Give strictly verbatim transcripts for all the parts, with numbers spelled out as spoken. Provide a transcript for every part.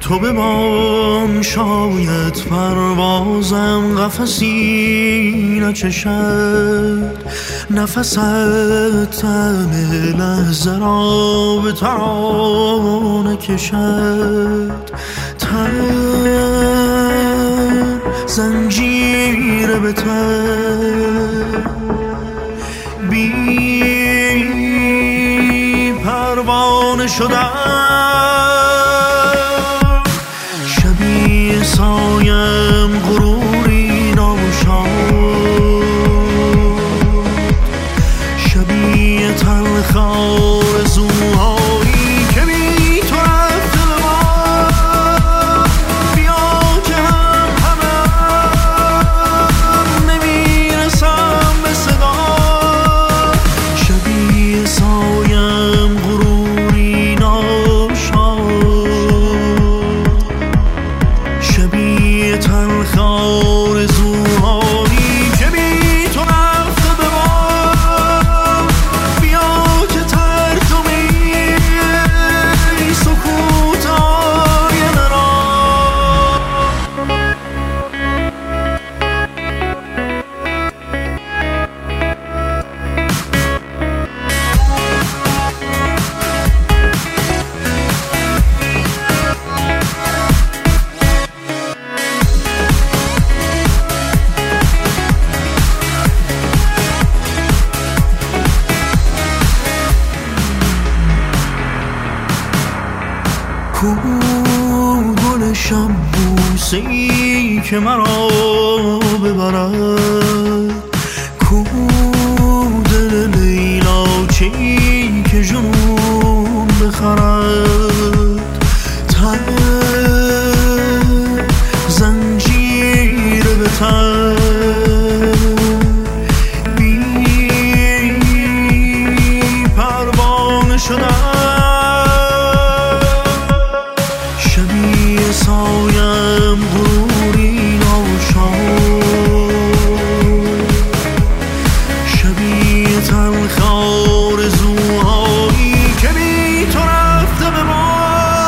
تو بمان شاید پروازم قفسی نچشد، نفست طعم لحظه را به ترانه کشد. تن زنجیر به تن بی پروانه شدم، شبیه سایم غروری ناشاد، شبیه تلخ آرزوهایی که بی تو رفته به ما. بیا که هم همم نمیرسم به صدا، شبیه سایم غروری ناشاد، شبیه تلخ آرزوهایی که بی تو رفته به ما. بیا که ترجمه این سکوت آینه را کو گل شب بوسه‌ای که مرا ببرد، کو دل لیلاچه‌ای که جنون بخرد. تن زنجیر به تن بی پروانه شدم، شبیه سایم غروری ناشاد، شبیه تلخ آرزوهایی که بی تو رفته به ما.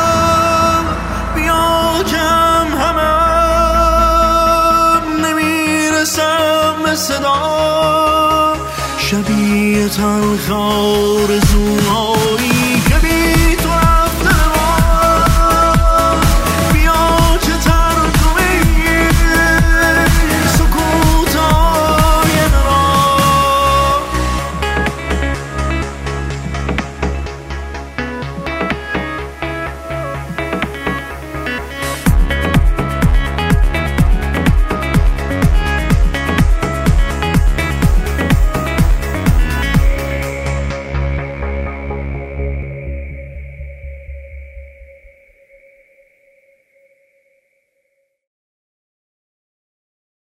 بیا که هم همم نمیرسم به صدا، شبیه تلخ آرزوهایی